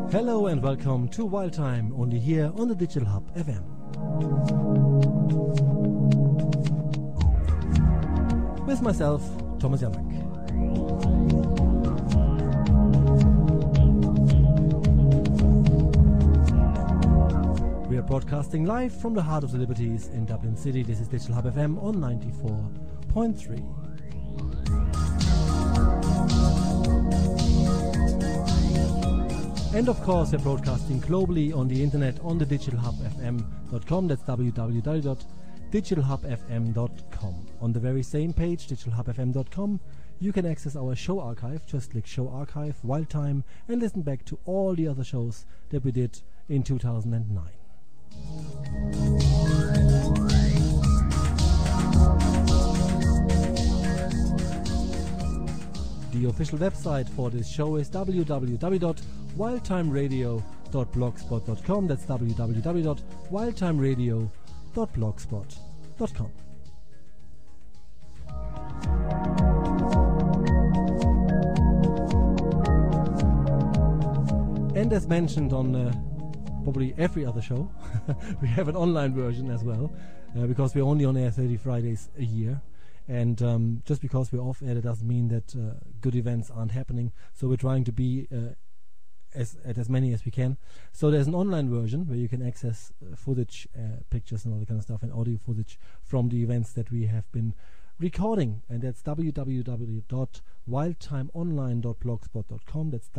Hello and welcome to Wild Time, only here on the Digital Hub FM. With myself, Thomas Jamek. We are broadcasting live from the heart of the Liberties in Dublin City. This is Digital Hub FM on 94.3. And of course, we're broadcasting globally on the internet on the digitalhubfm.com. That's www.digitalhubfm.com. On the very same page, digitalhubfm.com, you can access our show archive. Just click Show Archive, Wild Time, and listen back to all the other shows that we did in 2009. The official website for this show is www.wildtimeradio.blogspot.com. That's www.wildtimeradio.blogspot.com. And as mentioned on probably every other show, we have an online version as well, because we're only on air 30 Fridays a year. And just because we're off air, that doesn't mean that good events aren't happening. So we're trying to be at as many as we can. So there's an online version where you can access footage, pictures and all that kind of stuff, and audio footage from the events that we have been recording. And that's www.wildtimeonline.blogspot.com. That's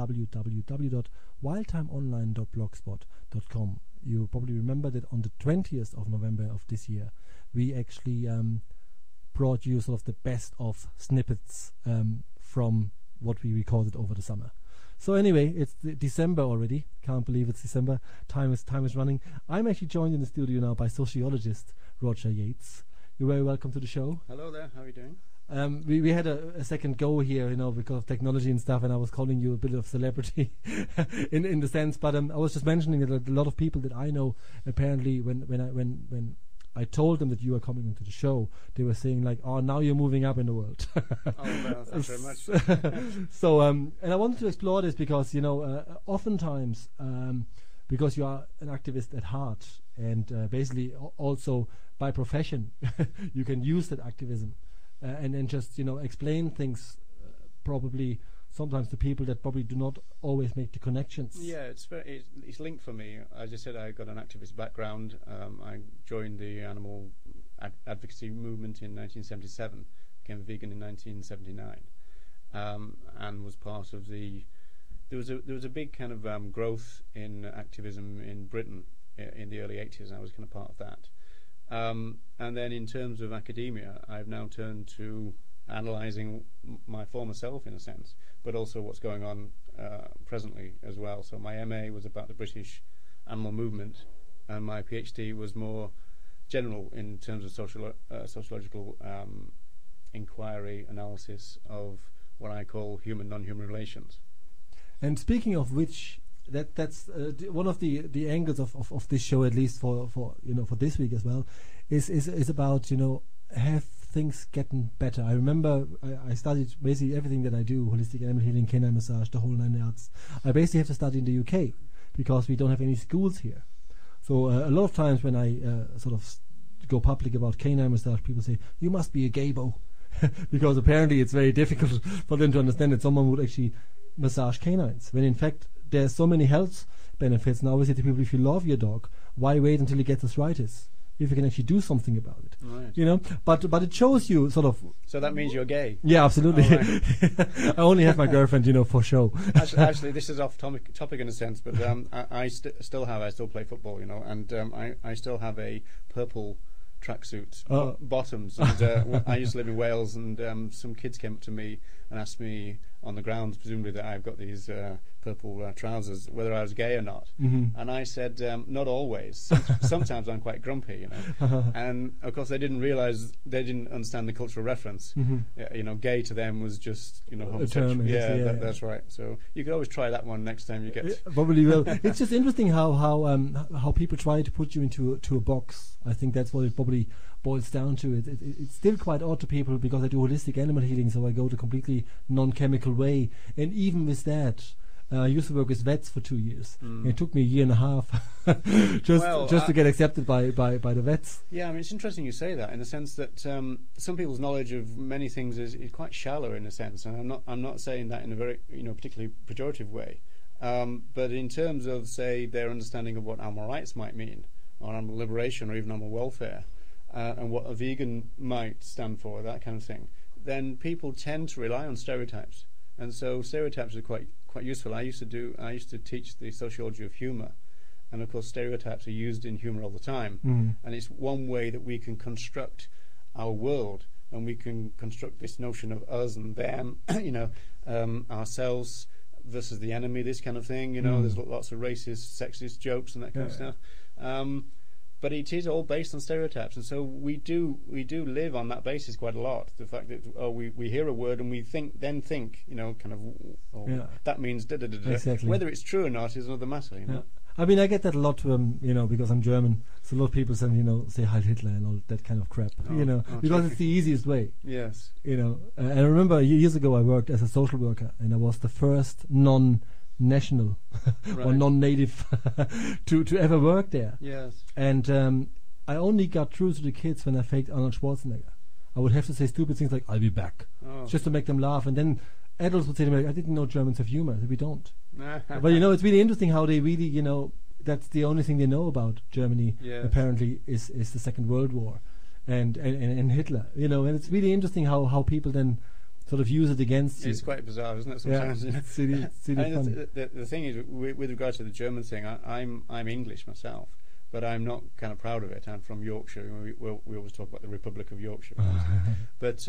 www.wildtimeonline.blogspot.com. You probably remember that on the 20th of November of this year, we actually brought you sort of the best of snippets from what we recorded over the summer. So anyway, it's December already. Can't believe it's December. Time is running. I'm actually joined in the studio now by sociologist Roger Yates. You're very welcome to the show. Hello there. How are you doing? We had a second go here, because of technology and stuff, and I was calling you a bit of celebrity in the sense. But I was just mentioning that a lot of people that I know, apparently, when I told them that you were coming into the show, they were saying like, "Oh, now you're moving up in the world." Oh, well, thanks very much. So, and I wanted to explore this because, oftentimes, because you are an activist at heart, and basically also by profession, you can use that activism and then just, explain things probably sometimes to people that probably do not always make the connections. Yeah, it's linked for me. As I said, I got an activist background. I joined the animal advocacy movement in 1977, became a vegan in 1979, and was part of the. There was a big kind of growth in activism in Britain in the early 80s, and I was kind of part of that. And then in terms of academia, I've now turned to analysing my former self in a sense, but also what's going on presently as well. So my MA was about the British animal movement, and my PhD was more general in terms of sociological inquiry, analysis of what I call human non-human relations. And speaking of which, that's one of the angles of this show, at least for this week as well, is about have things getting better. I remember I studied basically everything that I do, holistic animal healing, canine massage, the whole 9 yards. I basically have to study in the UK because we don't have any schools here. So a lot of times when I sort of go public about canine massage, people say, "You must be a gaybo," because apparently it's very difficult for them to understand that someone would actually massage canines, when in fact there's so many health benefits. Now we say to people, if you love your dog, why wait until he gets arthritis if you can actually do something about it? Right. But it shows you sort of. So that means you're gay? Yeah, absolutely. Oh, right. I only have my girlfriend, for show. Actually, this is off topic in a sense, but I still play football, and I still have a purple tracksuit bottoms. And, I used to live in Wales, and some kids came up to me and asked me on the grounds, presumably, that I've got these purple trousers, whether I was gay or not. Mm-hmm. And I said, not always. Sometimes I'm quite grumpy, And of course, they didn't understand the cultural reference. Mm-hmm. Gay to them was just, homosexual. Yeah, that's right. So you could always try that one next time you get. Probably will. It's just interesting how people try to put you into a box. I think that's what it probably boils down to. It's still quite odd to people because I do holistic animal healing, so I go the completely non-chemical way, and even with that, I used to work with vets for 2 years. It took me a year and a half just to get accepted by the vets. Yeah, I mean, it's interesting you say that, in the sense that some people's knowledge of many things is quite shallow, in a sense, and I'm not saying that in a very particularly pejorative way, but in terms of, say, their understanding of what animal rights might mean, or animal liberation, or even animal welfare, and what a vegan might stand for, that kind of thing, then people tend to rely on stereotypes, and so stereotypes are quite useful. I used to teach the sociology of humour, and of course stereotypes are used in humour all the time, and it's one way that we can construct our world, and we can construct this notion of us and them, ourselves versus the enemy, this kind of thing. There's lots of racist, sexist jokes and that kind of stuff. But it is all based on stereotypes, and so we do live on that basis quite a lot. The fact that we hear a word and we think, that means da da da da. Exactly. Whether it's true or not is another matter. Yeah. I mean, I get that a lot, because I'm German. So a lot of people say Heil Hitler and all that kind of crap, because it's the easiest way. Yes. And I remember years ago I worked as a social worker, and I was the first non-national or non-native to ever work there. Yes. And I only got through to the kids when I faked Arnold Schwarzenegger. I would have to say stupid things like, I'll be back, just to make them laugh. And then adults would say to me, I didn't know Germans have humor. I said, we don't. But, it's really interesting how they really, that's the only thing they know about Germany, apparently, is the Second World War and Hitler. And it's really interesting how people then sort of use it against you. It's quite bizarre, isn't it, sometimes? Yeah, it's really funny. The thing is, with regard to the German thing, I'm English myself, but I'm not kind of proud of it. I'm from Yorkshire. We always talk about the Republic of Yorkshire. But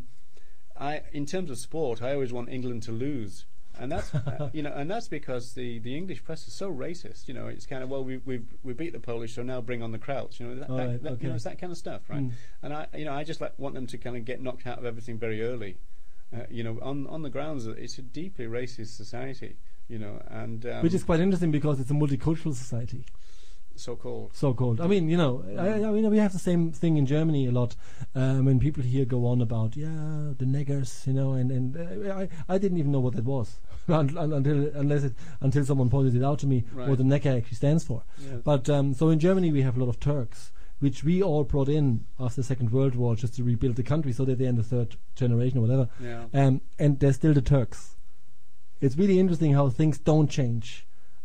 in terms of sport, I always want England to lose. And that's and that's because the English press is so racist. It's kind of, well, we beat the Polish, so now bring on the Krauts. It's that kind of stuff, right? And I just want them to kind of get knocked out of everything very early. On the grounds that it's a deeply racist society. And which is quite interesting because it's a multicultural society. So-called. I mean, we have the same thing in Germany a lot. When people here go on about the niggers, and I didn't even know what that was until someone pointed it out to me, what the nigger actually stands for. Yeah. But so in Germany we have a lot of Turks, which we all brought in after the Second World War just to rebuild the country, so that they're in the third generation or whatever. Yeah. And they're still the Turks. It's really interesting how things don't change.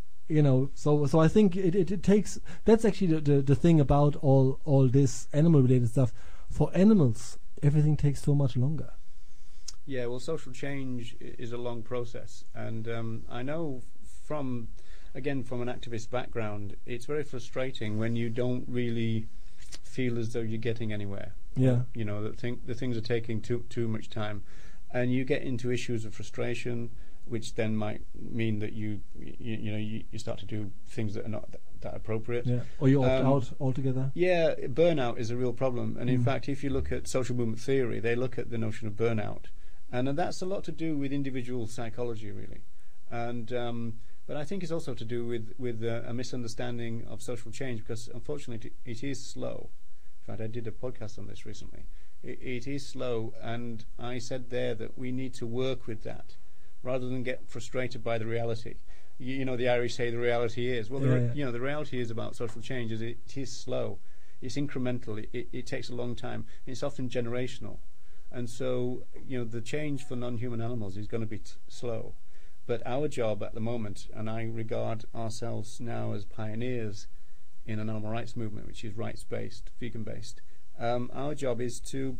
So I think it takes, that's actually the thing about all this animal related stuff. For animals, everything takes so much longer. Yeah, well, social change is a long process, and I know from an activist background, it's very frustrating when you don't really feel as though you're getting anywhere. Yeah. The things are taking too much time, and you get into issues of frustration, which then might mean that you start to do things that are not that appropriate. Yeah. Or you opt out altogether. Yeah, burnout is a real problem. And in fact, if you look at social movement theory, they look at the notion of burnout. And that's a lot to do with individual psychology, really. And but I think it's also to do with a misunderstanding of social change, because unfortunately it is slow. In fact, I did a podcast on this recently. It is slow, and I said there that we need to work with that, rather than get frustrated by the reality. The Irish say the reality is. Well, the reality is about social change is it is slow. It's incremental. It takes a long time. And it's often generational. And so, the change for non-human animals is going to be slow. But our job at the moment, and I regard ourselves now as pioneers in an animal rights movement, which is rights-based, vegan-based, our job is to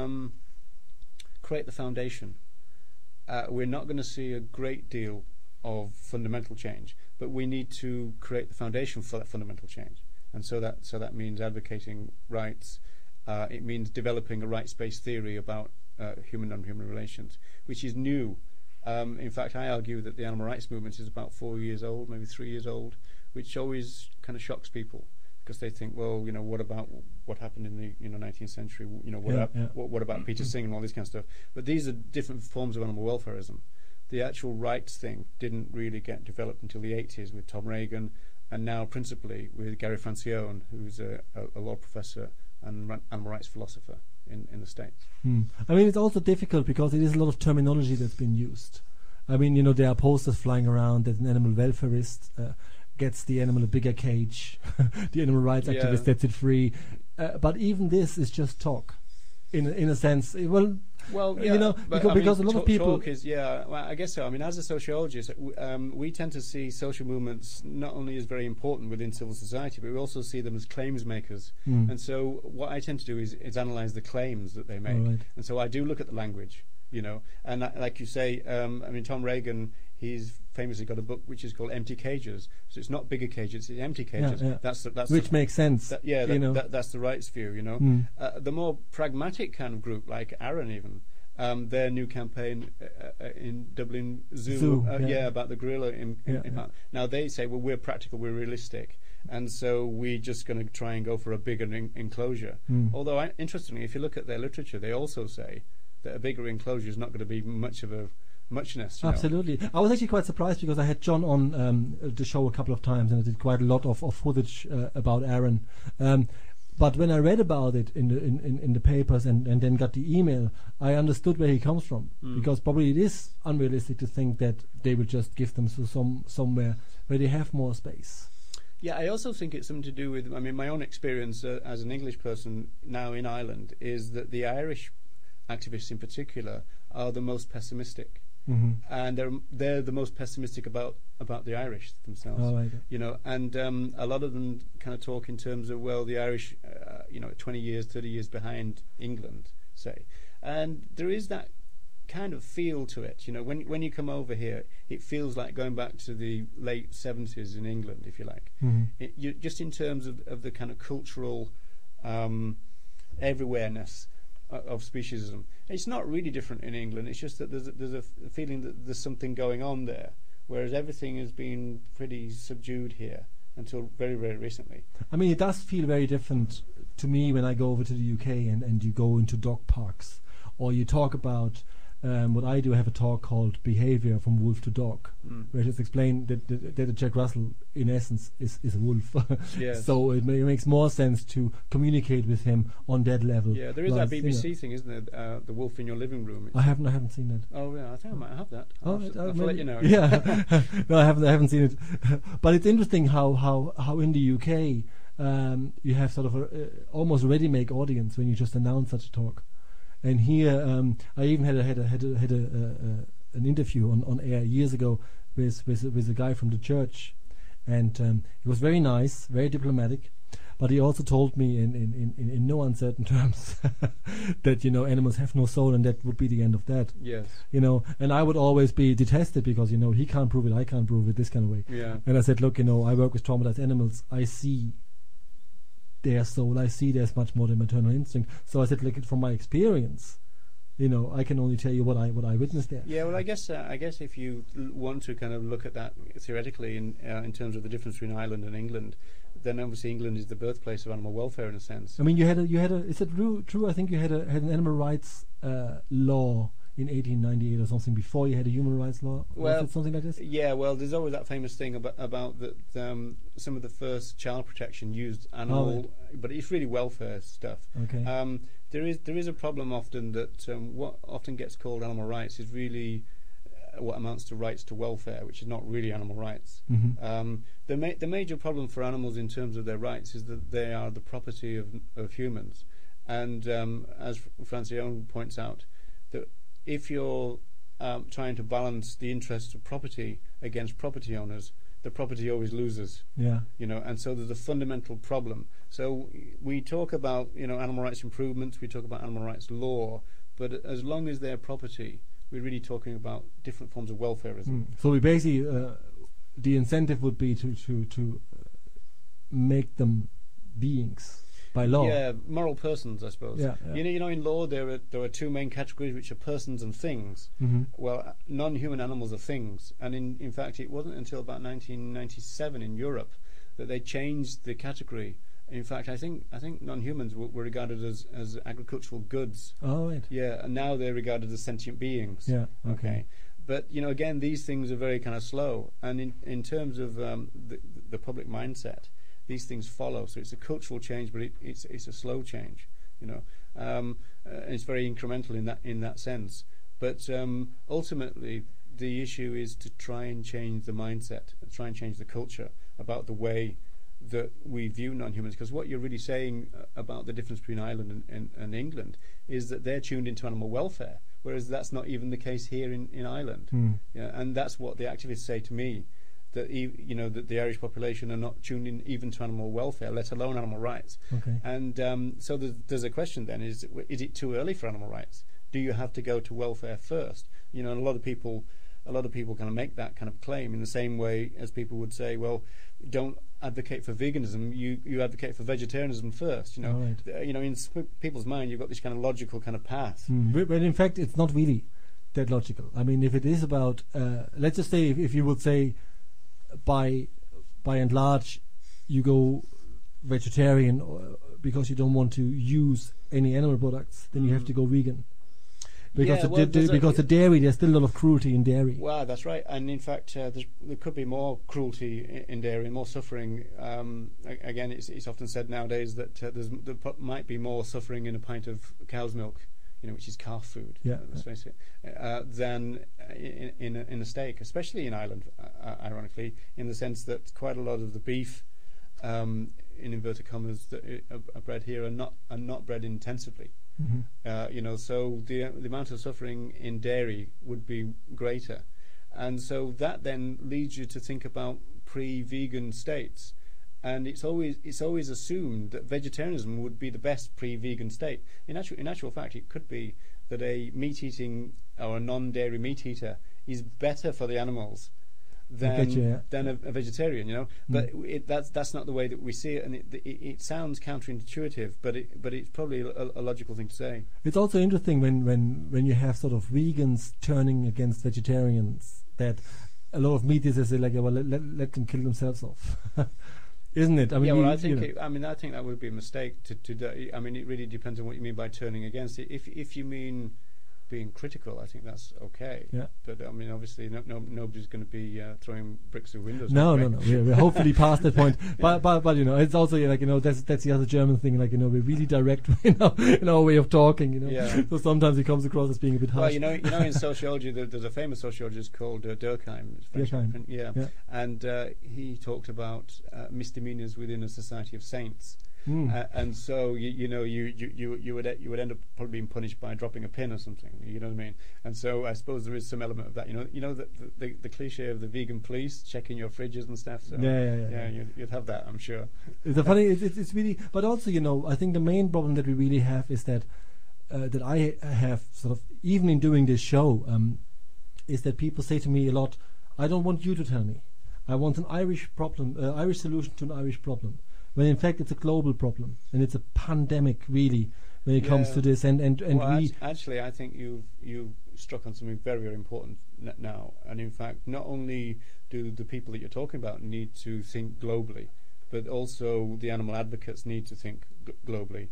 create the foundation. We're not going to see a great deal of fundamental change, but we need to create the foundation for that fundamental change. And so that means advocating rights. It means developing a rights-based theory about human and non-human relations, which is new. In fact, I argue that the animal rights movement is about 4 years old, maybe 3 years old, which always kind of shocks people, because they think, well, what about what happened in the 19th century? What about Peter Singer and all this kind of stuff? But these are different forms of animal welfarism. The actual rights thing didn't really get developed until the 80s with Tom Reagan, and now principally with Gary Francione, who's a law professor and animal rights philosopher in the States. I mean, it's also difficult because it is a lot of terminology that's been used. I mean, you know, there are posters flying around that an animal welfarist gets the animal a bigger cage, the animal rights activist sets it free. But even this is just talk, in a sense. Well, yeah, you know, because a lot of people talk is well, I guess so. I mean, as a sociologist, we tend to see social movements not only as very important within civil society, but we also see them as claims makers. And so, what I tend to do is analyse the claims that they make. Right. And so, I do look at the language, you know, and like you say, I mean, Tom Reagan, he's famously got a book which is called Empty Cages. So it's not bigger cages; it's empty cages. Yeah. That's which makes sense. That's the rights view. You know, the more pragmatic kind of group, like Aaron, even their new campaign in Dublin Zoo, about the gorilla impact. Now they say, well, we're practical, we're realistic, and so we're just going to try and go for a bigger enclosure. Although, interestingly, if you look at their literature, they also say that a bigger enclosure is not going to be much of a muchness. Absolutely. I was actually quite surprised because I had John on the show a couple of times and I did quite a lot of footage about Aaron. But when I read about it in the papers and then got the email, I understood where he comes from, because probably it is unrealistic to think that they will just give them to somewhere where they have more space. Yeah, I also think it's something to do with, I mean, my own experience as an English person now in Ireland is that the Irish activists in particular are the most pessimistic. And they're the most pessimistic about the Irish themselves. Oh, right. You know, and a lot of them kind of talk in terms of, well, the Irish, 20 years, 30 years behind England, say, and there is that kind of feel to it. You know, when you come over here, it feels like going back to the late 70s in England, if you like. Just in terms of the kind of cultural everywhereness of speciesism. It's not really different in England. It's just that there's a feeling that there's something going on there, whereas everything has been pretty subdued here until very, very recently. I mean, it does feel very different to me when I go over to the UK and you go into dog parks, or you talk about what I do. I have a talk called Behavior from Wolf to Dog, where it's explained that Jack Russell, in essence, is a wolf. Yes. So it makes more sense to communicate with him on that level. Yeah, there is that BBC thing, isn't there? The Wolf in Your Living Room. I haven't seen that. Oh yeah, I think I might have that. I'll let you know. Yeah, no, I haven't seen it. But it's interesting how in the UK you have sort of a almost ready-made audience when you just announce such a talk. And here, I even had an interview on air years ago with a guy from the church, and he was very nice, very diplomatic, but he also told me in no uncertain terms that animals have no soul, and that would be the end of that. Yes. And I would always be detested because he can't prove it, I can't prove it, this kind of way. Yeah. And I said, look, I work with traumatized animals. I see their soul. I see there's much more than maternal instinct. So I said, from my experience, I can only tell you what I witnessed there. Yeah, well, I guess if you want to kind of look at that theoretically in terms of the difference between Ireland and England, then obviously England is the birthplace of animal welfare in a sense. I mean, you had a. Is it true? I think you had an animal rights law in 1898 or something before you had a human rights law. Well, was it something like this? Yeah, well, there's always that famous thing about that some of the first child protection used animal, but it's really welfare stuff. Okay. There is a problem often that what often gets called animal rights is really what amounts to rights to welfare, which is not really animal rights. The major problem for animals in terms of their rights is that they are the property of humans, and as Francione points out, that if you're trying to balance the interests of property against property owners, the property always loses. Yeah. And so there's a fundamental problem. So we talk about, animal rights improvements, we talk about animal rights law, but as long as they're property, we're really talking about different forms of welfareism. So we basically, the incentive would be to make them beings by law. Yeah, moral persons, I suppose. Yeah. In law there are two main categories, which are persons and things. Well, non-human animals are things, and in fact it wasn't until about 1997 in Europe that they changed the category. In fact, I think non-humans were regarded as agricultural goods. Oh, right. Yeah, and now they're regarded as sentient beings. Yeah. Okay. But again, these things are very kind of slow, and in terms of the public mindset, these things follow. So it's a cultural change, but it's a slow change. It's very incremental in that sense. But ultimately, the issue is to try and change the mindset, try and change the culture about the way that we view non-humans. Because what you're really saying about the difference between Ireland and England is that they're tuned into animal welfare, whereas that's not even the case here in Ireland. Yeah, and that's what the activists say to me, that that the Irish population are not tuned in even to animal welfare, let alone animal rights. Okay. And so there's a question then: is it too early for animal rights? Do you have to go to welfare first? And a lot of people kind of make that kind of claim in the same way as people would say, well, don't advocate for veganism, you advocate for vegetarianism first. Right. In people's mind, you've got this kind of logical kind of path. But in fact, it's not really that logical. I mean, if it is about, let's just say, if you would say, by and large, you go vegetarian because you don't want to use any animal products, then you have to go vegan. Because because the dairy, there's still a lot of cruelty in dairy. Well, that's right, and in fact, there could be more cruelty in dairy, more suffering. Again, it's often said nowadays that there might be more suffering in a pint of cow's milk, which is calf food. Yeah. Let's face it, than in a steak, especially in Ireland, ironically, in the sense that quite a lot of the beef, in inverted commas, that are bred here are not bred intensively. Mm-hmm. So the amount of suffering in dairy would be greater, and so that then leads you to think about pre-vegan states, and it's always assumed that vegetarianism would be the best pre-vegan state. In actual fact, it could be that a meat-eating or a non-dairy meat eater is better for the animals than a vegetarian, but that's not the way that we see it, and it sounds counterintuitive, but it's probably a logical thing to say. It's also interesting when you have sort of vegans turning against vegetarians, that a lot of meat eaters say like, well, let them kill themselves off. Isn't it? I mean, I think I think that would be a mistake to do. I mean, it really depends on what you mean by turning against it. If you mean being critical, I think that's okay. Yeah. But I mean, obviously, nobody's going to be throwing bricks through windows. No. We're hopefully past that point. But it's also that's the other German thing. We're really direct, in our way of talking. Yeah. So sometimes it comes across as being a bit harsh. Well, in sociology, there's a famous sociologist called Durkheim. Durkheim. Yeah. And he talked about misdemeanors within a society of saints. And so you would end up probably being punished by dropping a pin or something. You know what I mean? And so I suppose there is some element of that. The cliche of the vegan police checking your fridges and stuff. So yeah. You'd have that, I'm sure. It's really, but also I think the main problem that we really have is that that I have sort of, even in doing this show, is that people say to me a lot, I don't want you to tell me. I want an Irish problem, Irish solution to an Irish problem. When in fact it's a global problem, and it's a pandemic really when it comes to this. Actually, I think you've struck on something very, very important now. And in fact, not only do the people that you're talking about need to think globally, but also the animal advocates need to think globally.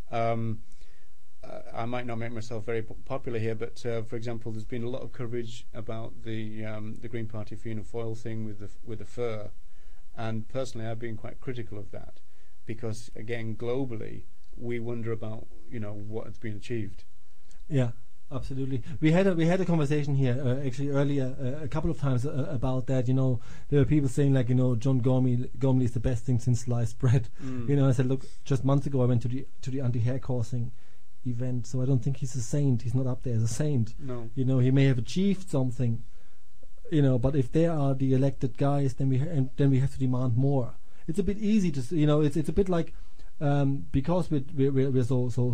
I might not make myself very popular here, but for example, there's been a lot of coverage about the Green Party Fianna Fáil thing with the fur. And personally, I've been quite critical of that, because again, globally, we wonder about what has been achieved. Yeah, absolutely. We had a conversation here actually earlier a couple of times about that. There were people saying like John Gormley is the best thing since sliced bread. I said, look, just months ago I went to the anti-hair coursing event, so I don't think he's a saint. He's not up there as a saint. No. He may have achieved something. But if they are the elected guys, then we have to demand more. It's a bit easy to, it's a bit like because we're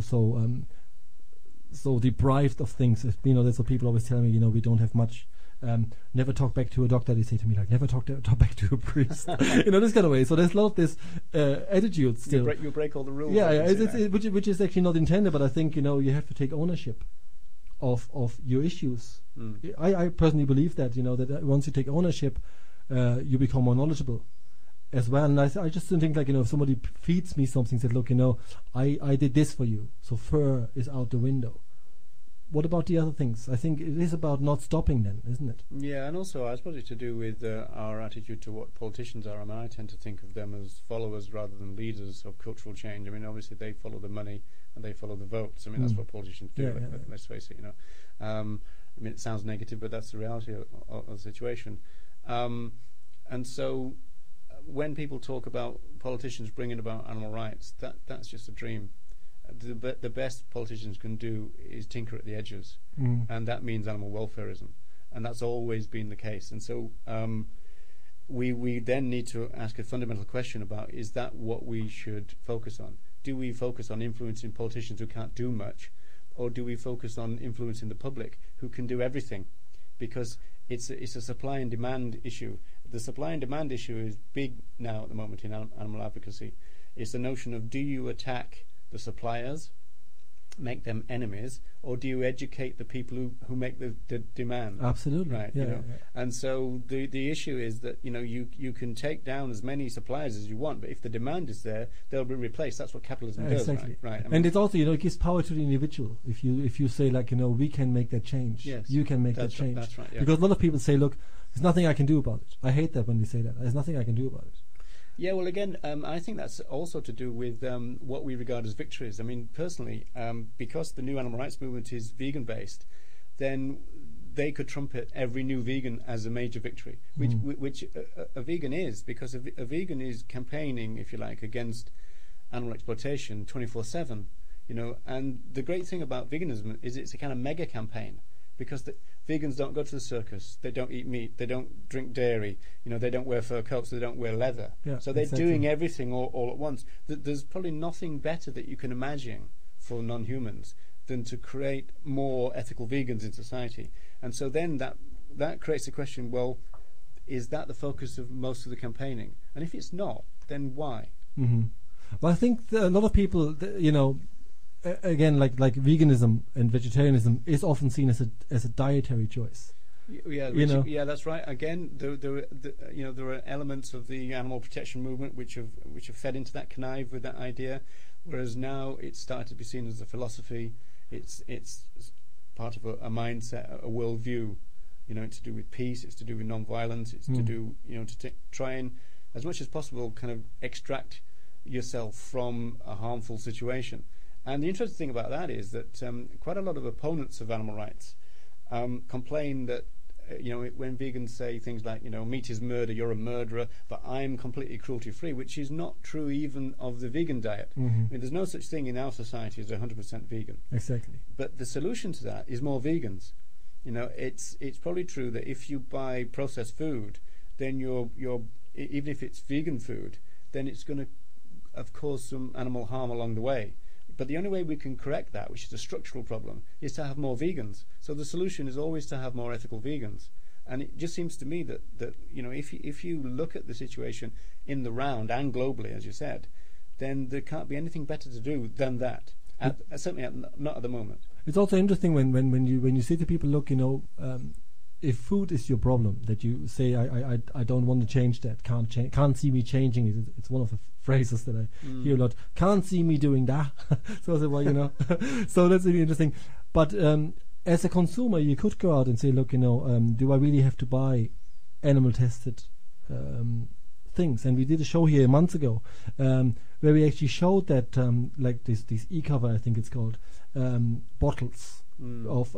so deprived of things. That's what people always tell me. We don't have much. Never talk back to a doctor. They say to me like, never talk back to a priest. This kind of way. So there's a lot of this attitude still. You break all the rules. Yeah. Which is actually not intended, but I think you have to take ownership of your issues. I personally believe that that once you take ownership, you become more knowledgeable as well. And I just don't think like if somebody feeds me something, said, look, I did this for you, so fur is out the window. What about the other things? I think it is about not stopping then, isn't it? Yeah, and also I suppose it's to do with our attitude to what politicians are. I mean, I tend to think of them as followers rather than leaders of cultural change. I mean, obviously they follow the money and they follow the votes. I mean, that's what politicians do. Let's face it. I mean, it sounds negative, but that's the reality of the situation. And so, when people talk about politicians bringing about animal rights, that's just a dream. The best politicians can do is tinker at the edges, and that means animal welfareism, and that's always been the case. And so we then need to ask a fundamental question about, is that what we should focus on? Do we focus on influencing politicians who can't do much, or do we focus on influencing the public who can do everything? Because it's a supply and demand issue. The supply and demand issue is big now at the moment in animal advocacy. It's the notion of, do you attack the suppliers, make them enemies, or do you educate the people who make the demand? Absolutely, right. Yeah. And so the issue is that you can take down as many suppliers as you want, but if the demand is there, they'll be replaced. That's what capitalism does. Exactly. Right. And it also it gives power to the individual. If you say we can make that change. Yes. You can make that change. That's right. Yeah. Because a lot of people say, look, there's nothing I can do about it. I hate that when they say that. There's nothing I can do about it. Yeah, well, again, I think that's also to do with what we regard as victories. I mean, personally, because the new animal rights movement is vegan-based, then they could trumpet every new vegan as a major victory, which a vegan is, because a vegan is campaigning, if you like, against animal exploitation 24/7. And the great thing about veganism is it's a kind of mega campaign, because vegans don't go to the circus, they don't eat meat, they don't drink dairy, they don't wear fur coats, they don't wear leather. Yeah, so they're exactly. doing everything all at once. There's probably nothing better that you can imagine for non-humans than to create more ethical vegans in society. And so then that creates the question, well, is that the focus of most of the campaigning? And if it's not, then why? Mm-hmm. Well, I think a lot of people, again, like veganism and vegetarianism is often seen as a dietary choice. Yeah, yeah, that's right. Again, there are elements of the animal protection movement which have fed into that, connive with that idea, whereas now it's started to be seen as a philosophy. It's part of a mindset, a worldview. It's to do with peace. It's to do with non-violence. It's to do to try and, as much as possible, kind of extract yourself from a harmful situation. And the interesting thing about that is that quite a lot of opponents of animal rights complain that when vegans say things like meat is murder, you're a murderer, but I'm completely cruelty-free, which is not true even of the vegan diet. I mean, there's no such thing in our society as 100% vegan. Exactly. But the solution to that is more vegans. It's probably true that if you buy processed food, then you're even if it's vegan food, then it's going to have caused some animal harm along the way. But the only way we can correct that, which is a structural problem, is to have more vegans. So the solution is always to have more ethical vegans. And it just seems to me that if you look at the situation in the round and globally, as you said, then there can't be anything better to do than that. Certainly not at the moment. It's also interesting when you say to people, look, if food is your problem, that you say I don't want to change that, can't see me changing it. It's one of the phrases that I hear a lot. Can't see me doing that. So I say, well, so that's really interesting. But as a consumer, you could go out and say, look, do I really have to buy animal tested things? And we did a show here months ago where we actually showed that like this e-cover, I think it's called, bottles of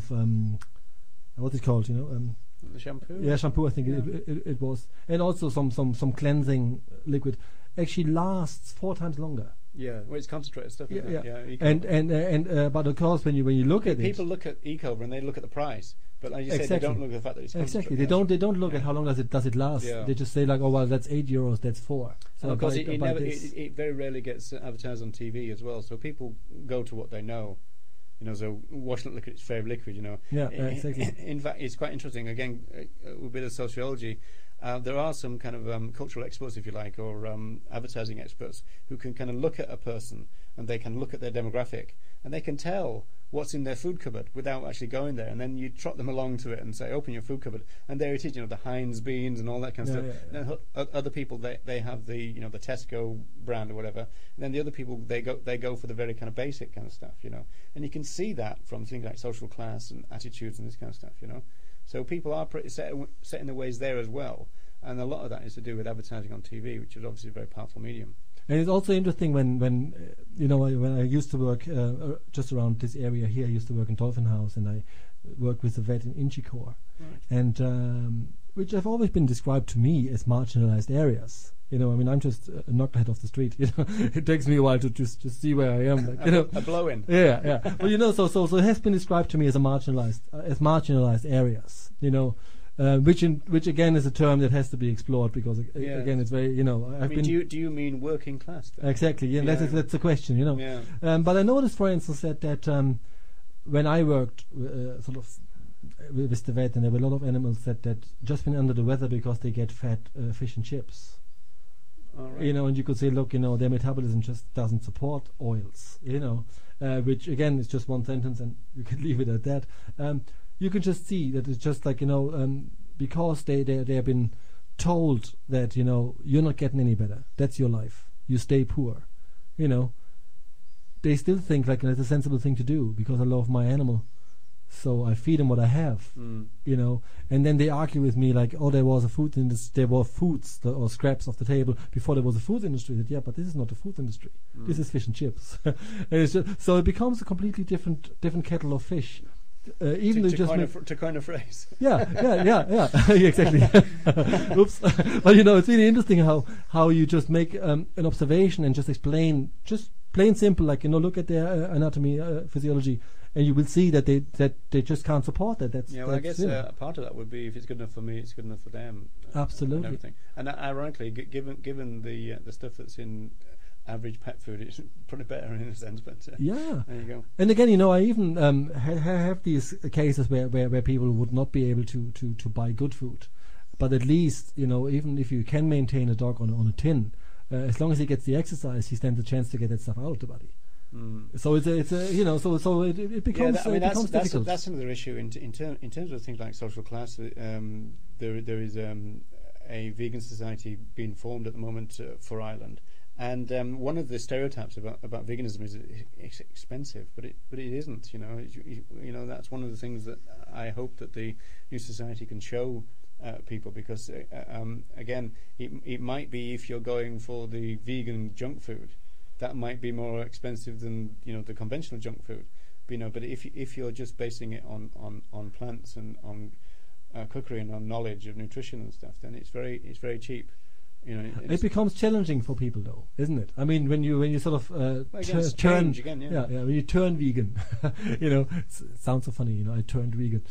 what's it called? The shampoo. Yeah, shampoo. I think it was, and also some cleansing liquid actually lasts 4 times longer. Yeah, well, it's concentrated stuff. Isn't it? Yeah. And but of course, when you look at people look at e-cover and they look at the price, but like you said, they don't look at the fact that it's exactly. They don't look at how long does it last. Yeah. They just say like, oh well, that's €8, that's 4. So and of course, it very rarely gets advertised on TV as well. So people go to what they know. So wash not look at its favourite liquid. Yeah, exactly. In fact, it's quite interesting. Again, a bit of sociology. There are some kind of cultural experts, if you like, or advertising experts who can kind of look at a person and they can look at their demographic and they can tell what's in their food cupboard without actually going there. And then you trot them along to it and say, open your food cupboard, and there it is. The Heinz beans and all that kind of stuff. Yeah. And other people they have the the Tesco brand or whatever. And then the other people they go for the very kind of basic kind of stuff. And you can see that from things like social class and attitudes and this kind of stuff. So people are pretty set in their ways there as well, and a lot of that is to do with advertising on TV, which is obviously a very powerful medium. And it's also interesting when I used to work just around this area here. I used to work in Dolphin House, and worked with a vet in Inchicore, Right. and which have always been described to me as marginalized areas. You know, I mean, I'm just a knucklehead off the street. You know, it takes me a while to just see where I am. Like, you know, A blow-in. yeah. Well, you know, so it has been described to me as a marginalized areas. You know, which again is a term that has to be explored because Yeah. again it's very, you know, I mean, do you mean working class then? exactly, yeah, Yeah. that's the question, you know. Yeah. But I noticed, for instance, that when I worked sort of with the vet, and there were a lot of animals that just been under the weather because they get fed fish and chips. All right. You know, and you could say, look, you know, their metabolism just doesn't support oils, you know, which again is just one sentence, and you can leave it at that. You can just see that it's just like, you know, because they have been told that, you know, you're not getting any better. That's your life. You stay poor. You know, they still think like it's a sensible thing to do because I love my animal. So I feed them what I have, you know, and then they argue with me like, oh, there was a food industry, there were foods or scraps off the table before there was a food industry. That, yeah, but this is not a food industry. This is fish and chips. And it's just, so it becomes a completely different kettle of fish. Even to coin a phrase. Yeah, exactly. Oops. But you know, it's really interesting how you just make an observation and just explain, just plain simple, like, you know, look at their anatomy, physiology, and you will see that they just can't support that. That's, yeah, well, I guess you know. part of that would be if it's good enough for me, it's good enough for them. Absolutely. And everything. And ironically, given the stuff that's in average pet food, it's probably better in a sense. But yeah, there you go. And again, you know, I even have these cases where people would not be able to buy good food, but at least, you know, even if you can maintain a dog on a tin, as long as he gets the exercise, he stands a chance to get that stuff out of the body. So it's a you know, so it becomes difficult. That's another issue in terms of things like social class. There is a vegan society being formed at the moment for Ireland, and one of the stereotypes about veganism is it's expensive, but it isn't. You know, you know, that's one of the things that I hope that the new society can show people, because again, it might be, if you're going for the vegan junk food, that might be more expensive than, you know, the conventional junk food. But, you know, but if you're just basing it on plants and on cookery and on knowledge of nutrition and stuff, then it's very cheap. You know, it becomes challenging for people, though, isn't it? I mean, when you sort of turn when you turn vegan, you know, it sounds so funny. You know, I turned vegan,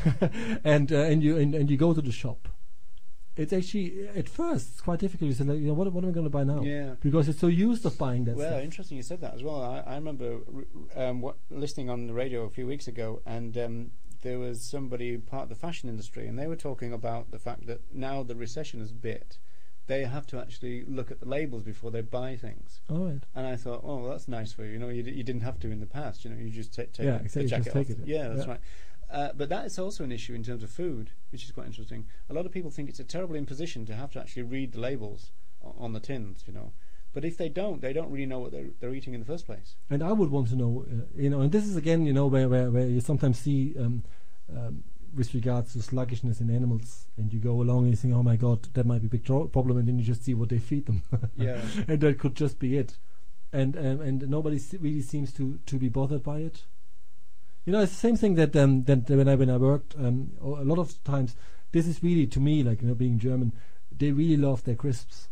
and you go to the shop. It's actually, at first, it's quite difficult. You say, like, you know, what am I going to buy now? Yeah. Because it's so used of buying that stuff. Well, interesting you said that as well. I remember listening on the radio a few weeks ago, and there was somebody part of the fashion industry, and they were talking about the fact that now the recession has bit, they have to actually look at the labels before they buy things. All right. And I thought, oh, well, that's nice for you. You know, you didn't have to in the past. You know, you just take the jacket off. Yeah, that's right. But that is also an issue in terms of food, which is quite interesting. A lot of people think it's a terrible imposition to have to actually read the labels on the tins, you know. But if they don't really know what they're eating in the first place. And I would want to know, you know, and this is again, you know, where you sometimes see, with regards to sluggishness in animals, and you go along and you think, oh my God, that might be a big problem, and then you just see what they feed them. Yeah. And that could just be it. And nobody really seems to be bothered by it. You know, it's the same thing that when I worked, a lot of times, this is really, to me, like, you know, being German, they really love their crisps.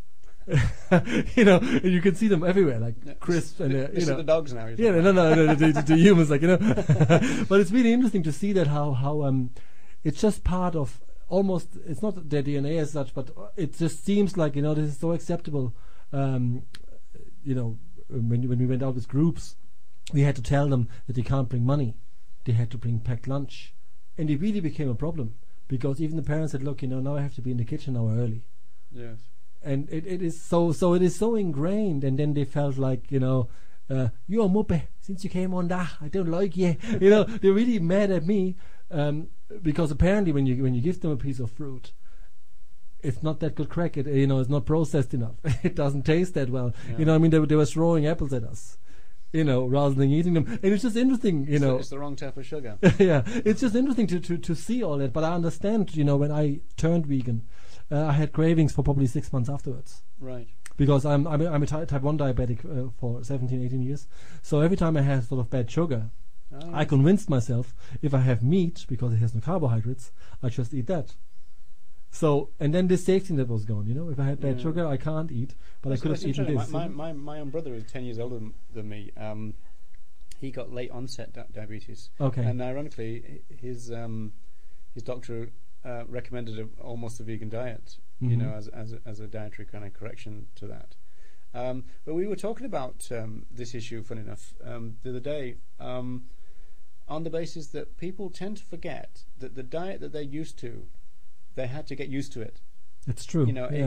You know, and you can see them everywhere, like crisps, and this you know, is the dogs now. Yeah, no, the humans, like, you know. But it's really interesting to see that how it's just part of almost, it's not their DNA as such, but it just seems like, you know, this is so acceptable. You know, when we went out with groups, we had to tell them that they can't bring money. They had to bring packed lunch. And it really became a problem, because even the parents said, look, you know, now I have to be in the kitchen an hour early. Yes. And it is so it is so ingrained, and then they felt like, you know, you're a muppe since you came on that, I don't like you. You know, they're really mad at me, because apparently when you give them a piece of fruit, it's not that good crack. It, you know, it's not processed enough. It doesn't taste that well. Yeah. You know, I mean, they were throwing apples at us, you know, rather than eating them. And it's just interesting, you know. It's the wrong type of sugar. Yeah, it's just interesting to see all that. But I understand, you know, when I turned vegan, I had cravings for probably 6 months afterwards. Right. Because I'm a type 1 diabetic for 17, 18 years. So every time I had sort of bad sugar, I convinced myself if I have meat because it has no carbohydrates, I just eat that. So, and then the safety net was gone. If I had bad sugar, I can't eat, but I could have eaten this. My own brother is 10 years older than me. He got late onset diabetes. Okay. And ironically, his doctor recommended almost a vegan diet. As a dietary kind of correction to that. But we were talking about this issue, funny enough, the other day, on the basis that people tend to forget that the diet that they're used to, they had to get used to it. It's true.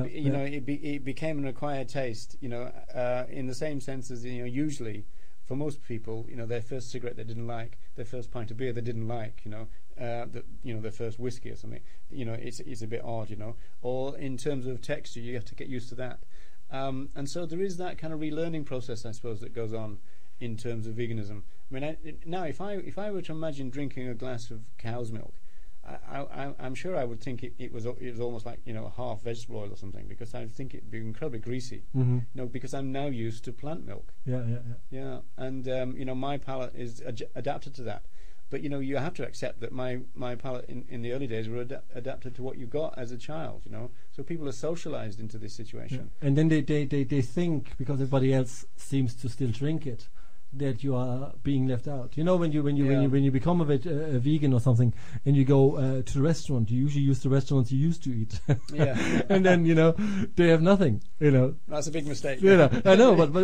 It became an acquired taste. In the same sense as usually for most people, their first cigarette they didn't like, their first pint of beer they didn't like. Their first whiskey or something. It's a bit odd. Or in terms of texture, you have to get used to that. And so there is that kind of relearning process, I suppose, that goes on in terms of veganism. I mean, now if I were to imagine drinking a glass of cow's milk, I'm sure I would think it was almost like half vegetable oil or something, because I think it'd be incredibly greasy. Because I'm now used to plant milk. Yeah. And my palate is adapted to that. But you have to accept that my palate in the early days were adapted to what you got as a child. So people are socialized into this situation. Yeah. And then they think, because everybody else seems to still drink it, that you are being left out. When you become a vegan or something, and you go to the restaurant, you usually use the restaurants you used to eat. And then they have nothing. That's a big mistake. I know, but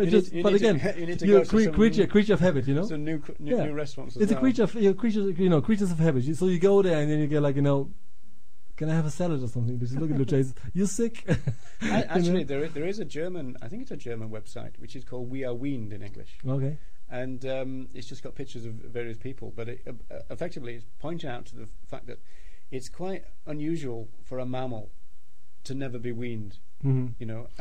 you're a creature of habit. So new restaurants. It's a creature of creatures of habit. So you go there and then you get like can I have a salad or something? Just look at the taste. You sick? Actually, there is a German. I think it's a German website which is called We Are Weaned in English. Okay. And it's just got pictures of various people, but effectively it's pointing out to the fact that it's quite unusual for a mammal to never be weaned. And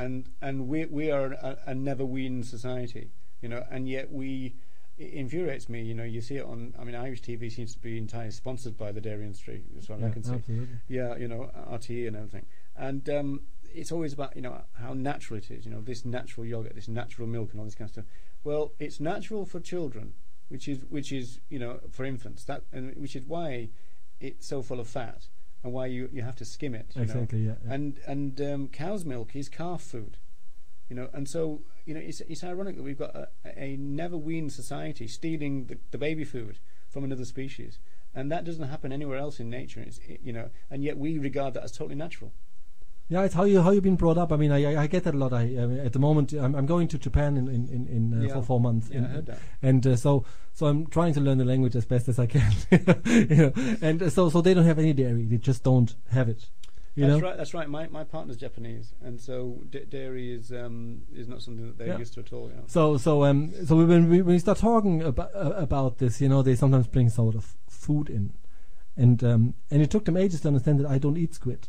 we are a never weaned society. And yet it infuriates me. You see it on. I mean, Irish TV seems to be entirely sponsored by the dairy industry, as far as I can see. Absolutely. Yeah, RTE and everything. And it's always about how natural it is. This natural yogurt, this natural milk, and all this kind of stuff. Well, it's natural for children, which is for infants. Which is why it's so full of fat, and why you have to skim it. Exactly. Yeah. And cow's milk is calf food. And so it's ironic that we've got a never weaned society stealing the baby food from another species, and that doesn't happen anywhere else in nature. And yet we regard that as totally natural. Yeah, it's how you've been brought up. I mean, I get that a lot. At the moment, I'm going to Japan for 4 months. Yeah, I heard that. And so I'm trying to learn the language as best as I can. And so they don't have any dairy. They just don't have it. That's right. My partner's Japanese, and so dairy is not something that they're used to at all. So when we start talking about this, they sometimes bring sort of food in, and it took them ages to understand that I don't eat squid.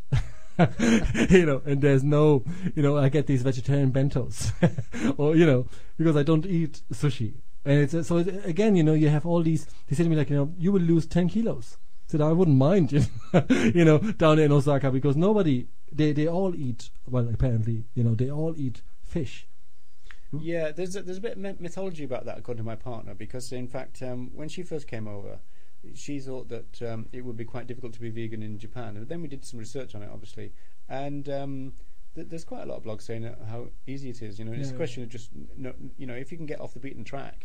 And there's no, I get these vegetarian bentos, or because I don't eat sushi, and it's again, you have all these. They say to me like, you will lose 10 kilos. Said I wouldn't mind, down there in Osaka, because nobody, they all eat. Well, apparently, they all eat fish. Yeah, there's a bit of mythology about that, according to my partner, because in fact, when she first came over, she thought that it would be quite difficult to be vegan in Japan, and then we did some research on it, obviously, and there's quite a lot of blogs saying how easy it is. It's a question of just, if you can get off the beaten track.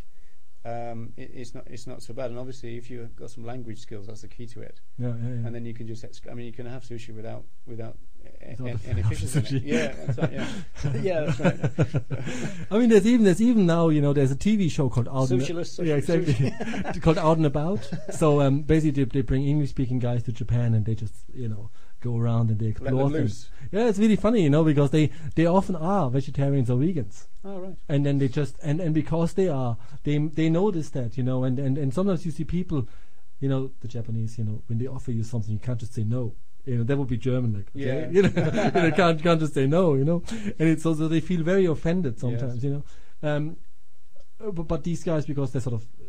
It's not so bad, and obviously if you've got some language skills, that's the key to it. Yeah. And then you can just you can have sushi without any fishes in it. Yeah, that's right. Yeah, that's right. I mean, there's even now, there's a TV show called Out Socialist. Yeah, exactly. Called Out and About. So basically they bring English-speaking guys to Japan, and they just go around and they explore Let them things. Yeah, it's really funny, because they often are vegetarians or vegans. Oh, right. And then they just and because they are, they notice that, and sometimes you see people, the Japanese, when they offer you something, you can't just say no. That would be German, like, okay? Yeah. can't just say no, and it's also, they feel very offended sometimes, Yes. But these guys, because they're sort of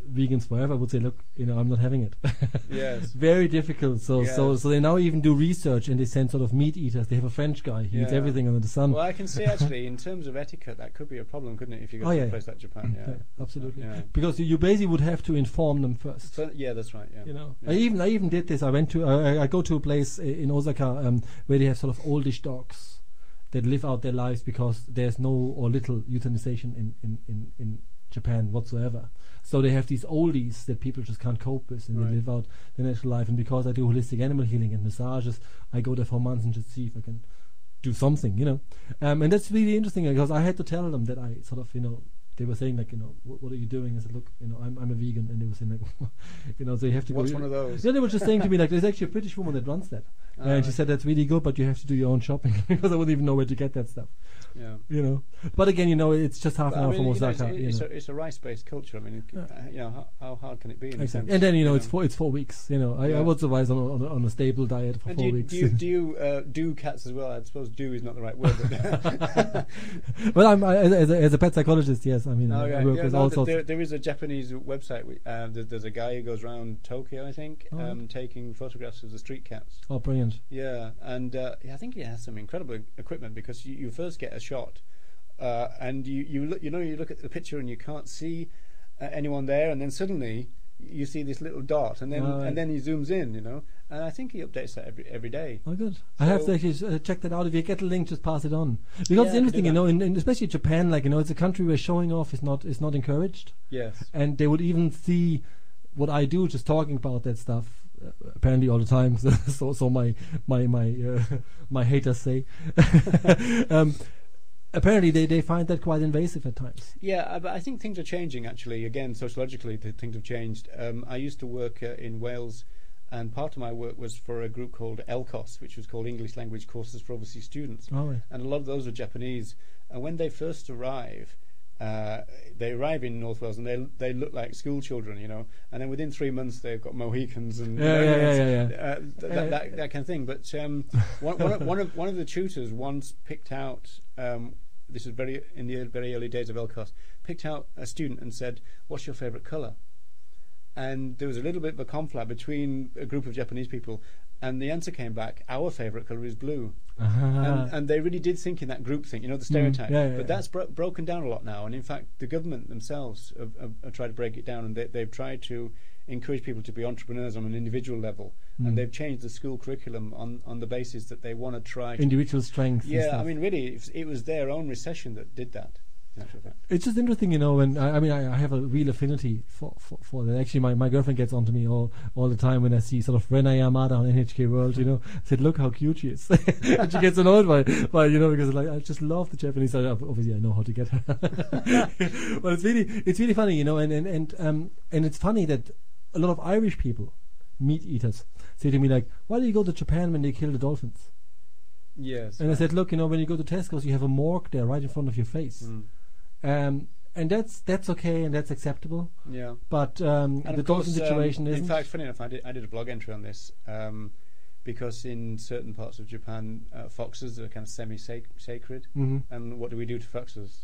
vegans forever would say, look, I'm not having it. Yes. Very difficult. So they now even do research, and they send sort of meat eaters. They have a French guy. He eats everything under the sun. Well, I can see actually in terms of etiquette that could be a problem, couldn't it? If you go to a place like Japan. Yeah, absolutely. Yeah. Because you basically would have to inform them first. So, yeah, that's right. Yeah. I even did this. I went to I go to a place in Osaka where they have sort of oldish dogs that live out their lives because there's no or little euthanization in Japan whatsoever. So they have these oldies that people just can't cope with, and they live out their natural life. And because I do holistic animal healing and massages, I go there for months and just see if I can do something, and that's really interesting because I had to tell them that I sort of, they were saying like, what are you doing? I said, look, I'm a vegan, and they were saying like, so you have to What's go. One of those? Yeah, they were just saying to me like, there's actually a British woman that runs that, and she said that's really good, but you have to do your own shopping because I wouldn't even know where to get that stuff. Yeah. But again, it's just half an hour from Osaka. It's a rice-based culture. I mean, how hard can it be? In a sense? And then it's 4 weeks. I would survive on a stable diet for 4 weeks. Do you do cats as well? I suppose "do" is not the right word. But well, I'm as a pet psychologist. Yes, I mean, I work with all sorts. There is a Japanese website. There's a guy who goes around Tokyo, I think, taking photographs of the street cats. Oh, brilliant! Yeah, and I think he has some incredible equipment because you first get a shot, and you look at the picture and you can't see anyone there, and then suddenly you see this little dot, and then he zooms in, and I think he updates that every day. Oh, good. I have to actually check that out. If you get the link, just pass it on because it's interesting, in especially Japan, it's a country where showing off is not encouraged. Yes, and they would even see what I do, just talking about that stuff. Apparently all the time. So my haters say. Apparently they find that quite invasive at times. Yeah, but I think things are changing actually. Again, sociologically, things have changed. I used to work in Wales, and part of my work was for a group called ELCOS, which was called English Language Courses for Overseas Students. Oh, right. And a lot of those were Japanese. And when they first arrive, they arrive in North Wales and they look like school children, and then within 3 months they've got Mohicans and that kind of thing. But one of the tutors once picked out, this was in the very early days of ELCOS, picked out a student and said, "What's your favourite colour?" And there was a little bit of a conflict between a group of Japanese people, and the answer came back, "Our favourite colour is blue." And they really did think in that group thing, the stereotype. But that's broken down a lot now, and in fact the government themselves have tried to break it down, and they've tried to encourage people to be entrepreneurs on an individual level, and they've changed the school curriculum on the basis that they want to try individual strengths. Yeah, I mean, really, it was their own recession that did that. It's just interesting, and I have a real affinity for that. Actually, my girlfriend gets onto me all the time when I see sort of Renee Yamada on NHK World. I said, "Look how cute she is," and she gets annoyed by because I just love the Japanese side. Obviously, I know how to get her. But it's really funny, and it's funny that a lot of Irish people, meat eaters, say to me like, "Why do you go to Japan when they kill the dolphins?" Yes. And I said, "Look, when you go to Tesco's, you have a morgue there right in front of your face." And that's okay and that's acceptable. Yeah. But the dolphin situation isn't. In fact, funny enough, I did a blog entry on this because in certain parts of Japan, foxes are kind of semi-sacred, and what do we do to foxes?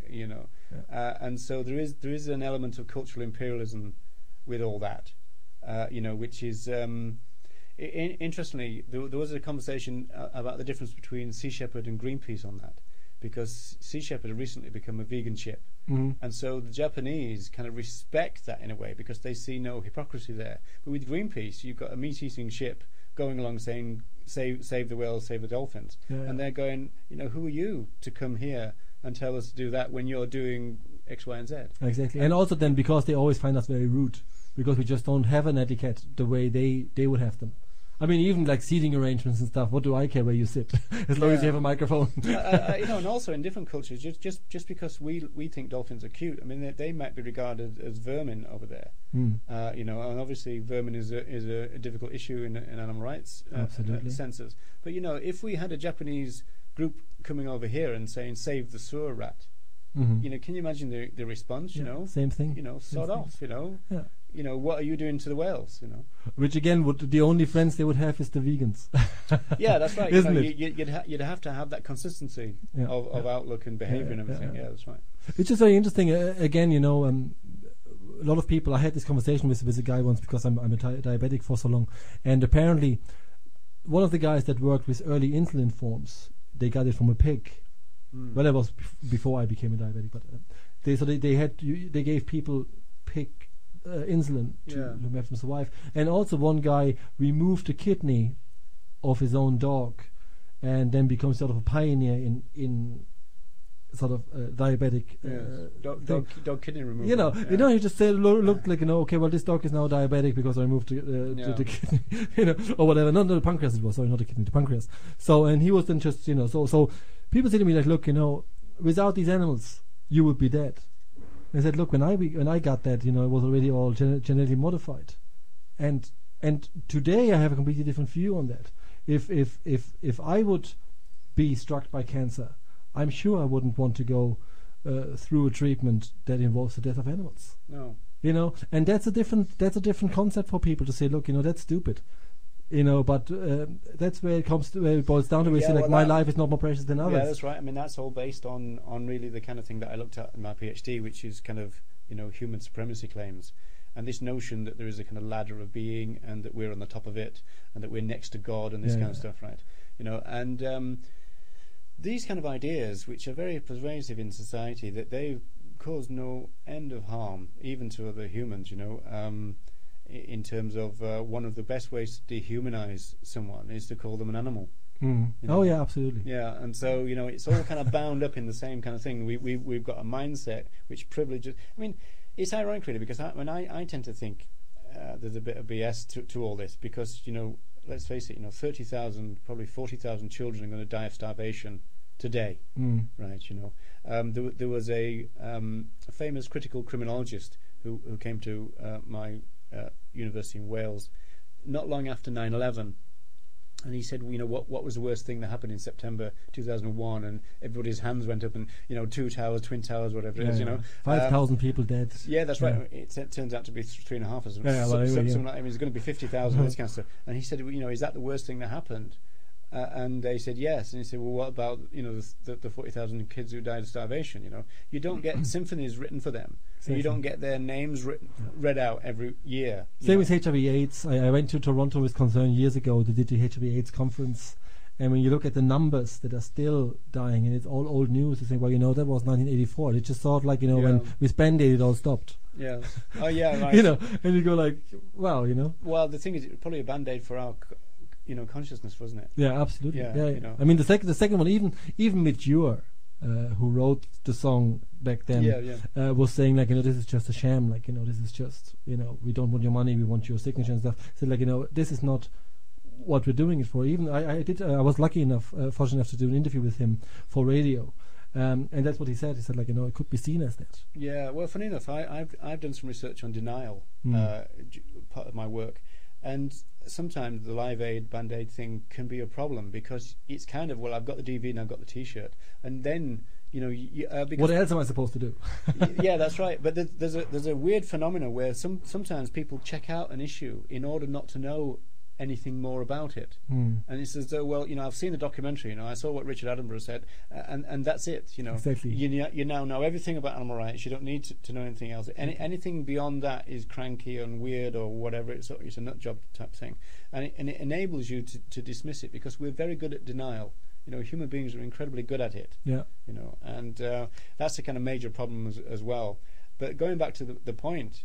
And so there is an element of cultural imperialism with all that, which is. Interestingly, there was a conversation about the difference between Sea Shepherd and Greenpeace on that, because Sea Shepherd had recently become a vegan ship, and so the Japanese kind of respect that in a way because they see no hypocrisy there. But with Greenpeace, you've got a meat-eating ship going along saying save the whales, save the dolphins, and they're going, who are you to come here and tell us to do that when you're doing X, Y, and Z? Exactly, and also then because they always find us very rude because we just don't have an etiquette the way they would have them. I mean, even like seating arrangements and stuff. What do I care where you sit, as long as you have a microphone? And also in different cultures, just because we think dolphins are cute, I mean, they might be regarded as vermin over there. And obviously vermin is a difficult issue in animal rights senses. But if we had a Japanese group coming over here and saying save the sewer rat, can you imagine the response? Same thing. Sod off. What are you doing to the whales? Which again, the only friends they would have is the vegans. Yeah, that's right. Isn't it? You'd have to have that consistency of outlook and behaviour and everything. Yeah, that's right. It's just very interesting. Again, a lot of people. I had this conversation with a guy once because I'm a diabetic for so long, and apparently, one of the guys that worked with early insulin forms, they got it from a pig. Well, that was before I became a diabetic, but they gave people pig insulin to have them survive. And also, one guy removed a kidney of his own dog, and then becomes sort of a pioneer in sort of diabetic dog kidney removal. He just said looked like, okay, well, this dog is now diabetic because I removed the kidney, or whatever. Not the pancreas it was, sorry, not the kidney, the pancreas. So, and he was then just, so people say to me like, look, without these animals, you would be dead. And I said, look, when I got that, it was already all genetically modified, and today I have a completely different view on that. If I would be struck by cancer, I'm sure I wouldn't want to go through a treatment that involves the death of animals. No. And that's a different concept for people to say, look, that's stupid. But that's where it boils down to. We say, my life is not more precious than others. Yeah, that's right. I mean, that's all based on really the kind of thing that I looked at in my PhD, which is kind of, human supremacy claims. And this notion that there is a kind of ladder of being and that we're on the top of it and that we're next to God and this kind of stuff, right? And these kind of ideas, which are very pervasive in society, that they cause no end of harm, even to other humans, in terms of one of the best ways to dehumanize someone is to call them an animal. Oh yeah, absolutely. Yeah, and so it's all kind of bound up in the same kind of thing. We've got a mindset which privileges. I mean, it's ironic really, because I tend to think there's a bit of BS to all this, because let's face it, 30,000, probably 40,000 children are going to die of starvation today, right? There was a famous critical criminologist who came to my university in Wales not long after 9/11, and he said, what was the worst thing that happened in September 2001? And everybody's hands went up, and two towers, twin towers, whatever it is. 5,000 people dead. Yeah, that's right. It turns out to be 3.5 or something. Something like, it's going to be 50,000. This kind of stuff. And he said, is that the worst thing that happened? And they said yes. And he said, well, what about the 40,000 kids who died of starvation? You don't get symphonies written for them. So you don't get their names read out every year. Same with HIV/AIDS. I went to Toronto with Concern years ago. They did the HIV/AIDS conference, and when you look at the numbers that are still dying, and it's all old news, you think, well, that was 1984. It just thought like, when with Band-Aid it all stopped. Yeah. Oh yeah. Right. And you go like, wow, Well, the thing is, it was probably a Band-Aid for our consciousness, wasn't it? Yeah, absolutely. Yeah. I mean, the second one, even Mitch Ure, who wrote the song back then, was saying like, this is just a sham. Like, this is just, we don't want your money, we want your signature and stuff. So like, this is not what we're doing it for. Even I was lucky enough, fortunate enough to do an interview with him for radio. And that's what he said. He said, like, it could be seen as that. Yeah. Well, funny enough, I've done some research on denial, part of my work. And sometimes the Live Aid, Band-Aid thing can be a problem, because it's kind of, well, I've got the DVD and I've got the T-shirt, and then what else am I supposed to do? Yeah, that's right. But there's a weird phenomenon where sometimes people check out an issue in order not to know anything more about it, and it's as though, well, I've seen the documentary, I saw what Richard Attenborough said, and that's it. Exactly. You now know everything about animal rights. You don't need to know anything else. Anything beyond that is cranky and weird or whatever. It's a nut job type thing, and it enables you to dismiss it, because we're very good at denial. Human beings are incredibly good at it. Yeah. And that's a kind of major problem as well. But going back to the point,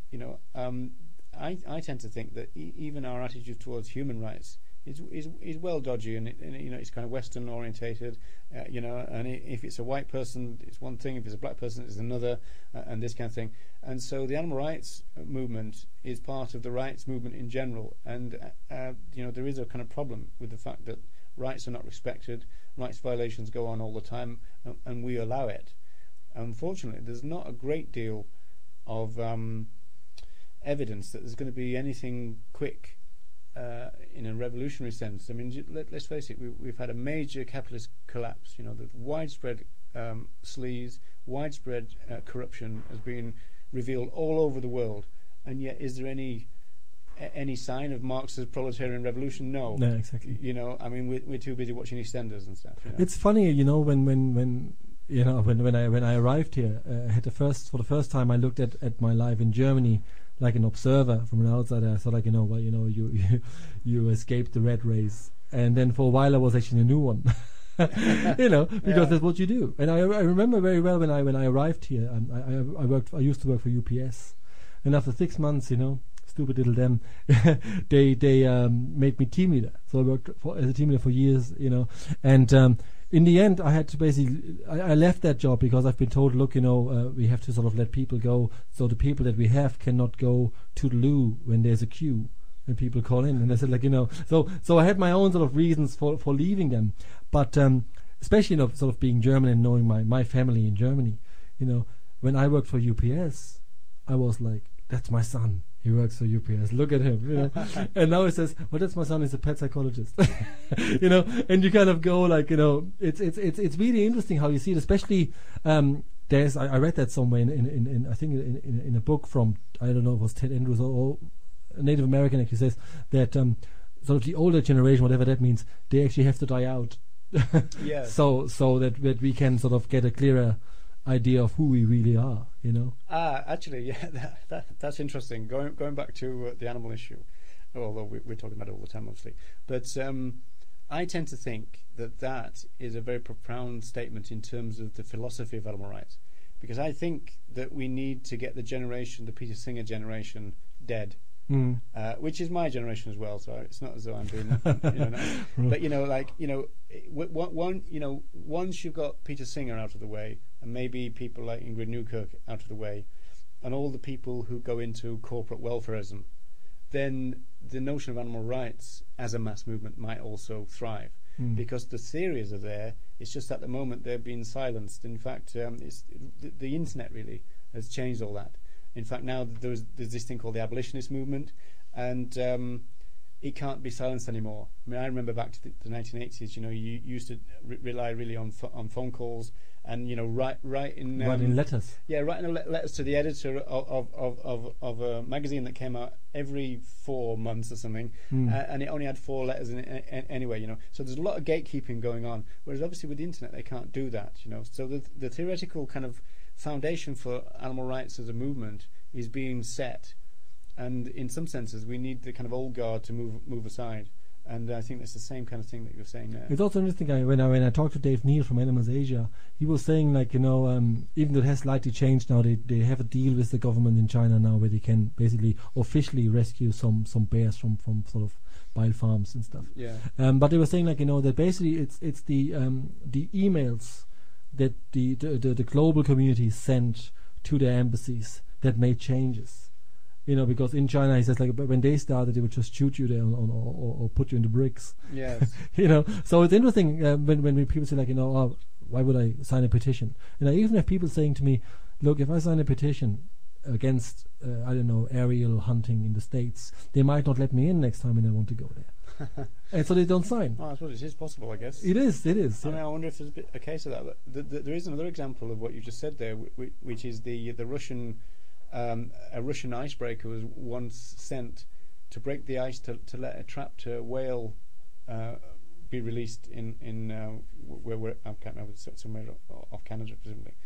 I tend to think that even our attitude towards human rights is well dodgy, and it's kind of Western orientated, and if it's a white person, it's one thing; if it's a black person, it's another, and this kind of thing. And so the animal rights movement is part of the rights movement in general, and there is a kind of problem with the fact that rights are not respected, rights violations go on all the time, and we allow it. Unfortunately, there's not a great deal of evidence that there's going to be anything quick in a revolutionary sense. I mean, let's face it, we've had a major capitalist collapse. The widespread sleaze, widespread corruption has been revealed all over the world, and yet is there any sign of Marx's proletarian revolution? No. No, exactly. I mean, we're too busy watching EastEnders and stuff. It's funny, when when I arrived here, for the first time I looked at my life in Germany like an observer from an outsider. I thought like, you escaped the red race, and then for a while I was actually a new one. Because that's what you do. And I remember very well when I arrived here. I used to work for UPS, and after 6 months, stupid little them, they made me team leader. So I worked as a team leader for years, and in the end, I had to basically I left that job because I've been told, look, we have to sort of let people go, so the people that we have cannot go to the loo when there's a queue and people call in. And I said, so I had my own sort of reasons for leaving them, but especially sort of being German and knowing my family in Germany, when I worked for UPS, I was like, that's my son. He works for UPS. Look at him, And now it says, well, that's my son. He's a pet psychologist, And you kind of go like, it's really interesting how you see it. Especially, I read that somewhere in I think in a book from, I don't know, it was Ted Andrews or a Native American actually says that sort of the older generation, whatever that means, they actually have to die out. Yes. So that we can sort of get a clearer idea of who we really are, Actually, yeah, that's interesting. Going back to the animal issue, although we're talking about it all the time, obviously. But I tend to think that is a very profound statement in terms of the philosophy of animal rights, because I think that we need to get the Peter Singer generation, dead. Which is my generation as well, so it's not as though I'm being, but once you've got Peter Singer out of the way, and maybe people like Ingrid Newkirk out of the way, and all the people who go into corporate welfarism, then the notion of animal rights as a mass movement might also thrive, because the theories are there. It's just at the moment they're being silenced. In fact, it's the internet really has changed all that. In fact, now there's this thing called the abolitionist movement, and it can't be silenced anymore. I mean, I remember back to the 1980s. You used to rely really on phone calls, and writing letters. Yeah, writing letters to the editor of a magazine that came out every 4 months or something, and it only had 4 letters in it anyway. So there's a lot of gatekeeping going on. Whereas obviously with the internet they can't do that. So the theoretical kind of foundation for animal rights as a movement is being set, and in some senses we need the kind of old guard to move aside, and I think that's the same kind of thing that you're saying there. It's also interesting. When I talked to Dave Neal from Animals Asia, he was saying like even though it has slightly changed now, they have a deal with the government in China now where they can basically officially rescue some bears from sort of wild farms and stuff. Yeah. But they were saying like that basically it's the emails that the global community sent to their embassies that made changes, because in China he says like when they started they would just shoot you there or put you into bricks. Yes. So it's interesting when people say like why would I sign a petition? And I even have people saying to me, look, if I sign a petition against aerial hunting in the States, they might not let me in next time when I want to go there. And so they don't sign. I suppose it is possible, I guess. It is. I mean, I wonder if there's a case of that. But there is another example of what you just said there, which is the Russian a Russian icebreaker was once sent to break the ice to let a trapped whale be released in where I can't remember, somewhere off Canada presumably.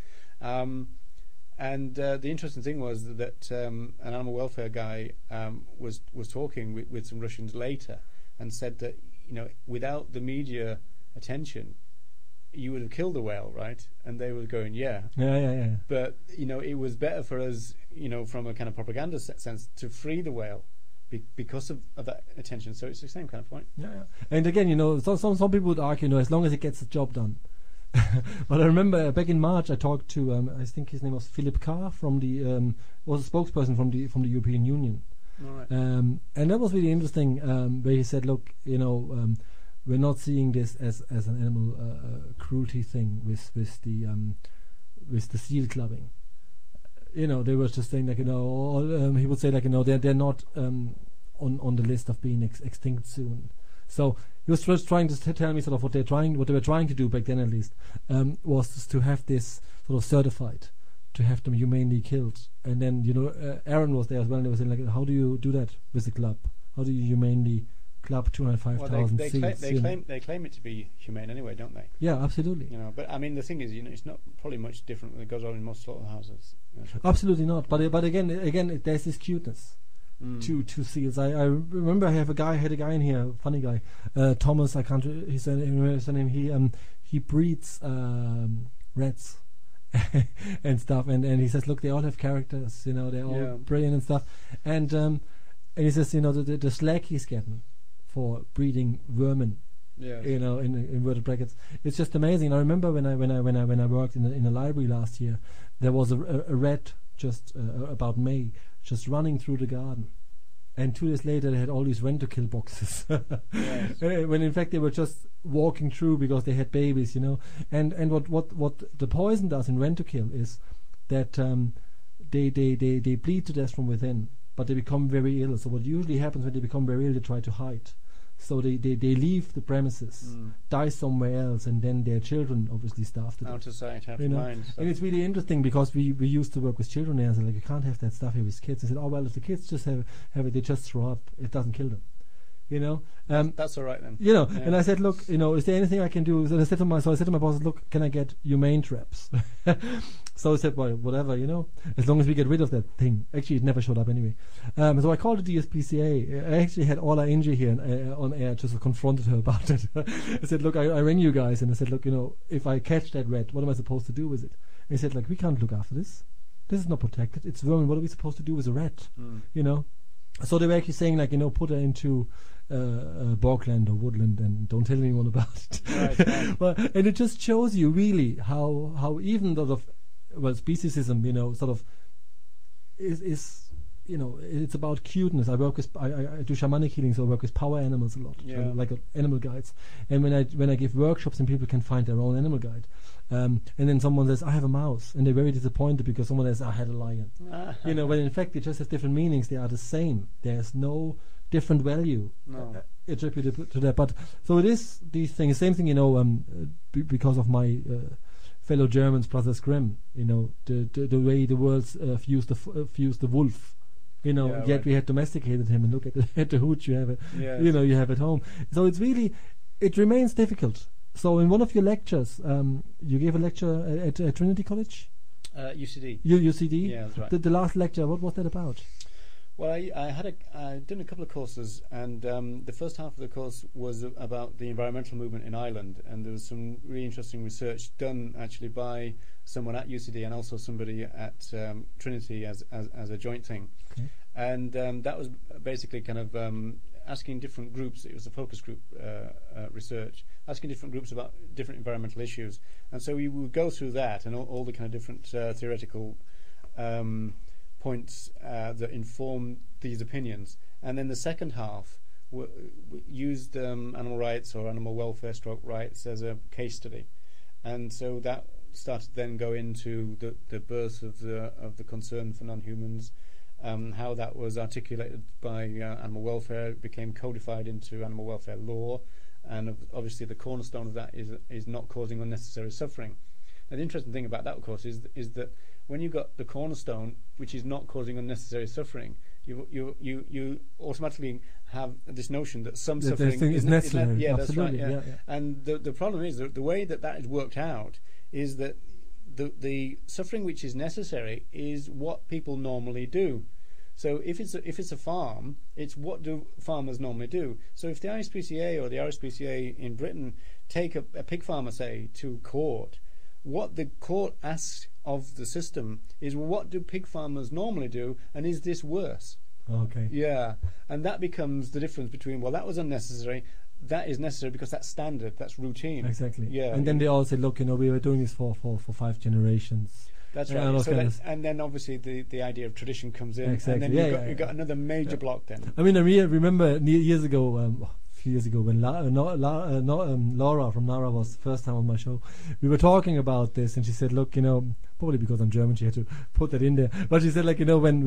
And the interesting thing was that an animal welfare guy was talking with some Russians later, and said that without the media attention, you would have killed the whale, right? And they were going, yeah. But it was better for us, from a kind of propaganda sense, to free the whale because of that attention. So it's the same kind of point. Yeah. And again, some people would argue, as long as it gets the job done. But I remember back in March I talked to I think his name was Philip Carr from the was a spokesperson from the European Union. All right. And that was really interesting, where he said, look, we're not seeing this as an animal cruelty thing with the seal clubbing. They were just saying like he would say like they're not on the list of being extinct soon. So he was just trying to tell me sort of what they were trying to do back then at least, was just to have this sort of certified, to have them humanely killed. And then Aaron was there as well, and they were saying like, how do you do that with the club? How do you humanely club, 205,000 Well, seats. they claim it to be humane anyway, don't they? Yeah, absolutely. You know, but I mean, the thing is, you know, it's not probably much different when it goes on in most slaughterhouses. You know. Absolutely not. But again, there's this cuteness to seals. I remember I had a guy in here, funny guy, Thomas. I can't. His name. He breeds rats and stuff, and he says, look, they all have characters. You know, they're all brilliant and stuff. And he says, you know, the slack he's getting for breeding vermin. Yes. You know, in inverted brackets, it's just amazing. I remember when I worked in a library last year, there was a rat just about May just running through the garden, and 2 days later they had all these rent-to-kill boxes. Yes. When in fact they were just walking through because they had babies, you know. And what the poison does in rent-to-kill is that they bleed to death from within, but they become very ill. So what usually happens when they become very ill, they try to hide. So they leave the premises, die somewhere else, and then their children obviously starve to death. Out of sight, out You of know? mind. So. And it's really interesting because we used to work with children there, and said, like, you can't have that stuff here with kids. I said, oh well, if the kids just have it, they just throw up. It doesn't kill them. You know, that's all right then. You know, Yeah. and I said, look, you know, is there anything I can do? And I said to my boss, look, can I get humane traps? So I said, well, whatever, you know, as long as we get rid of that thing. Actually, it never showed up anyway. So I called the DSPCA. I actually had Orla Inge here on air, just confronted her about it. I said, look, I rang you guys, and I said, look, you know, if I catch that rat, what am I supposed to do with it? And he said, like, we can't look after this. This is not protected. It's vermin. What are we supposed to do with a rat? You know? So they were actually saying, like, you know, put her into bogland or woodland and don't tell anyone about it. Right. Well, and it just shows you really how even sort of, well, speciesism, you know, sort of is you know, it's about cuteness. I do shamanic healing, so I work with power animals a lot, like animal guides. And when I give workshops and people can find their own animal guide, and then someone says, I have a mouse, and they're very disappointed because someone says, I had a lion. You know, when in fact they just have different meanings. They are the same. There's no different value attributed to that. But so it is these things. Same thing, you know, because of my fellow Germans, Brothers Grimm. You know, the way the worlds fuse the wolf. You know, yet we had domesticated him, and look at the hooch you have. You know, you have at home. So it's really, it remains difficult. So in one of your lectures, you gave a lecture at Trinity College. UCD. UCD. Yeah, that's right. The last lecture. What was that about? Well, I'd done a couple of courses, and the first half of the course was about the environmental movement in Ireland, and there was some really interesting research done actually by someone at UCD and also somebody at Trinity as a joint thing. Okay. And that was basically kind of asking different groups. It was a focus group research, asking different groups about different environmental issues, and so we would go through that and all the kind of different theoretical points that inform these opinions. And then the second half used animal rights or animal welfare / rights as a case study, and so that started then go into the birth of the concern for non-humans, how that was articulated by animal welfare, became codified into animal welfare law, and obviously the cornerstone of that is not causing unnecessary suffering. And the interesting thing about that, of course, is that when you've got the cornerstone, which is not causing unnecessary suffering, you automatically have this notion that some suffering is necessary. Yeah, absolutely. that's right. Yeah. And the problem is that the way that is worked out is that the suffering which is necessary is what people normally do. So if it's a farm, it's what do farmers normally do. So if the ISPCA or the RSPCA in Britain take a pig farmer, say, to court, what the court asks of the system is, what do pig farmers normally do, and is this worse? Okay. Yeah, and that becomes the difference between, well, that was unnecessary, that is necessary because that's standard, that's routine. Exactly. Yeah. And then they all say, look, you know, we were doing this for 5 generations. That's Yeah, right. And then obviously the idea of tradition comes in, Exactly. and then Yeah, you've got another major block then. I mean, I remember years ago, a few years ago, when Laura from Nara was the first time on my show, we were talking about this, and she said, look, you know, probably because I'm German, she had to put that in there. But she said, like, you know, when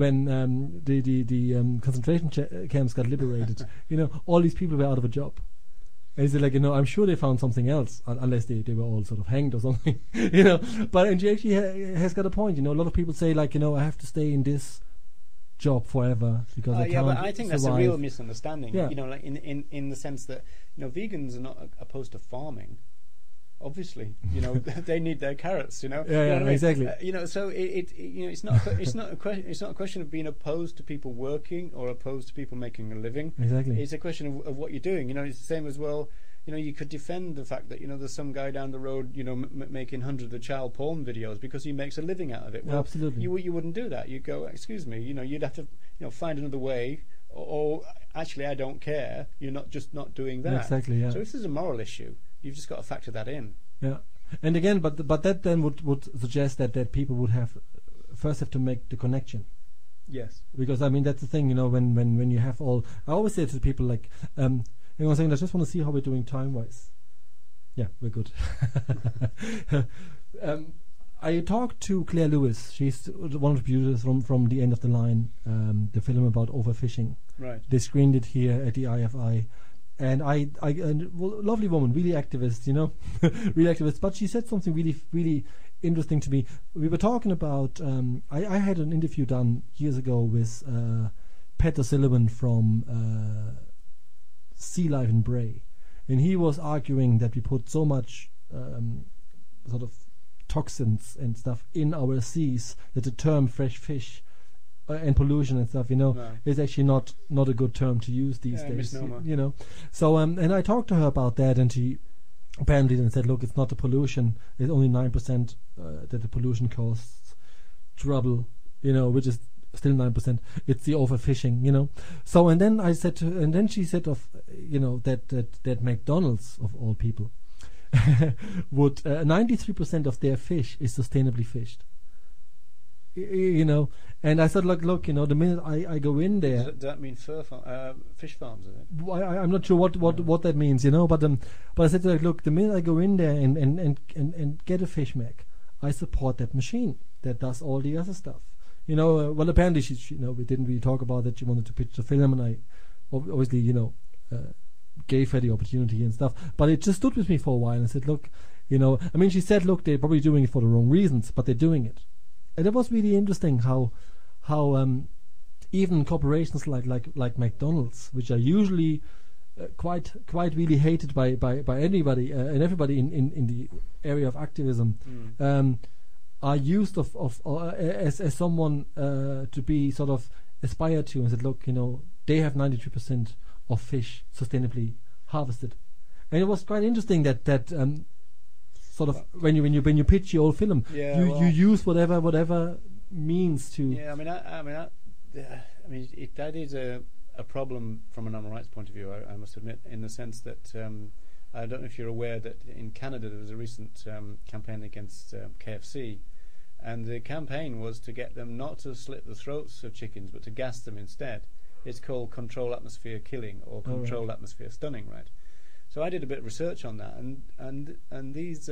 the concentration camps got liberated, you know, all these people were out of a job. And he said, like, you know, I'm sure they found something else, unless they were all sort of hanged or something, you know. But and she actually has got a point, you know. A lot of people say, like, you know, I have to stay in this job forever because they yeah, can't but I think that's a survive. real misunderstanding. Yeah. Like in the sense that vegans are not opposed to farming. Obviously, they need their carrots. Yeah, You know what I mean? exactly. So it's not a question of being opposed to people working or opposed to people making a living. Exactly. It's a question of what you're doing. It's the same as well. You could defend the fact that there's some guy down the road making hundreds of child porn videos because he makes a living out of it. Well, absolutely. You wouldn't do that. You'd go, excuse me. You'd have to find another way. Or actually, I don't care. You're not doing that. Exactly. Yeah. So if there's a moral issue, you've just got to factor that in. Yeah. And again, but that then would suggest that people would have to make the connection. Yes. Because I mean that's the thing. When you have all, I always say to people like, hang on a second, I just want to see how we're doing time-wise. Yeah, we're good. I talked to Claire Lewis. She's one of the producers from The End of the Line, the film about overfishing. Right. They screened it here at the IFI. And lovely woman, really activist, really activist. But she said something really, really interesting to me. We were talking about, I had an interview done years ago with Pat O'Sullivan from Sea Life in Bray. And he was arguing that we put so much sort of toxins and stuff in our seas that the term fresh fish and pollution and stuff, is actually not a good term to use these days. Misnomer. So and I talked to her about that, and she apparently then said, look, it's not the pollution, it's only 9% that the pollution causes trouble, which is still 9%. It's the overfishing, So and then I said to her, and then she said that McDonald's of all people would 93% of their fish is sustainably fished. And I said, look, the minute I go in there, does that mean fish farms? Is it? I'm not sure what that means, but I said, look, the minute I go in there and get a fish Mac, I support that machine that does all the other stuff. Well, apparently she we didn't really talk about that. She wanted to pitch the film, and I obviously gave her the opportunity and stuff. But it just stood with me for a while, and I said, look, she said, look, they're probably doing it for the wrong reasons, but they're doing it. And it was really interesting how even corporations like McDonald's, which are usually quite really hated by anybody and everybody in the area of activism, are used as someone to be sort of aspired to, and said, look, they have 93% of fish sustainably harvested. And it was quite interesting that sort of when you pitch your old film, you use whatever means to. Yeah, that is a problem from an animal rights point of view. I must admit, in the sense that I don't know if you're aware that in Canada there was a recent campaign against KFC, and the campaign was to get them not to slit the throats of chickens, but to gas them instead. It's called controlled atmosphere killing or controlled atmosphere stunning, right? So I did a bit of research on that, and these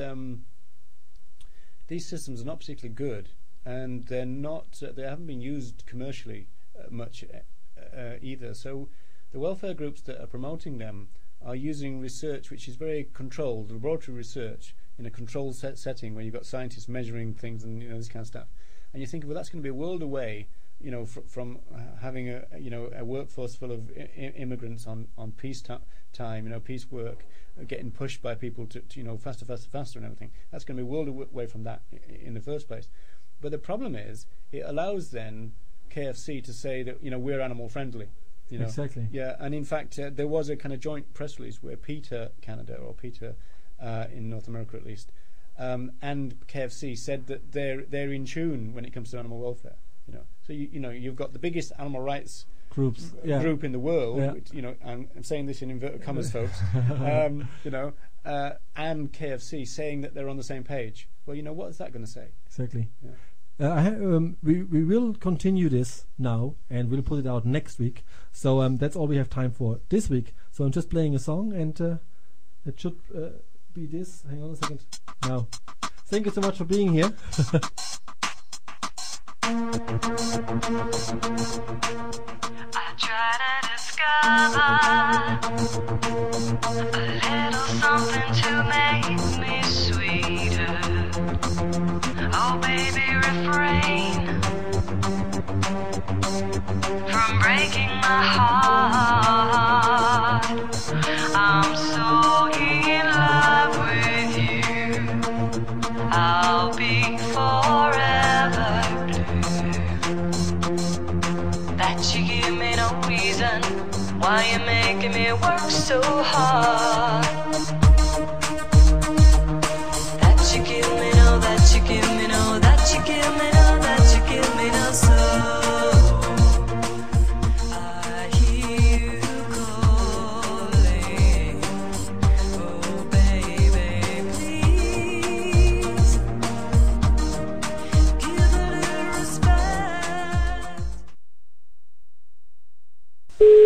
systems are not particularly good, and they haven't been used commercially much either. So the welfare groups that are promoting them are using research which is very controlled, laboratory research in a controlled setting where you've got scientists measuring things and this kind of stuff. And you think, well, that's going to be a world away, from having a workforce full of immigrants on peace time, peace work, getting pushed by people to faster and everything. That's going to be a world away from that in the first place. But the problem is, it allows then KFC to say that we're animal friendly. Exactly. Yeah, and in fact, there was a kind of joint press release where PETA Canada, or PETA in North America at least, and KFC said that they're in tune when it comes to animal welfare. So you've got the biggest animal rights group in the world. Yeah. Which, I'm saying this in inverted commas, folks. And KFC saying that they're on the same page. Well, what is that going to say? Exactly. Yeah. We will continue this now, and we'll put it out next week. So that's all we have time for this week. So I'm just playing a song, and it should be this. Hang on a second. Now, thank you so much for being here. I try to discover a little something to make me sweeter. Oh baby, refrain. my heart. I'm so in love with you. I'll be forever blue. That you give me no reason why you're making me work so hard.